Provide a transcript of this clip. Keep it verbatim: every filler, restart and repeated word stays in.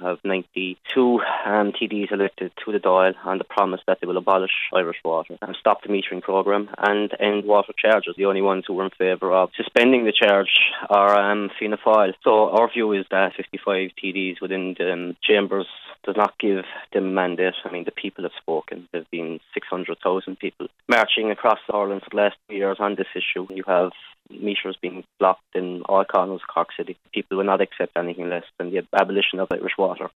have ninety-two um, T Ds elected to the Dáil on the promise that they will abolish Irish Water and stop the metering programme and end water charges. The only ones who were in favour of suspending the charge are um, Fianna Fáil. So our view is that fifty-five T Ds within the um, chambers does not give them a mandate. I mean, the people have spoken. There have been six hundred thousand people marching across Ireland for the last two years on this issue. You have meters being blocked in all corners of Cork City. People will not accept anything less than the abolition of Irish Water.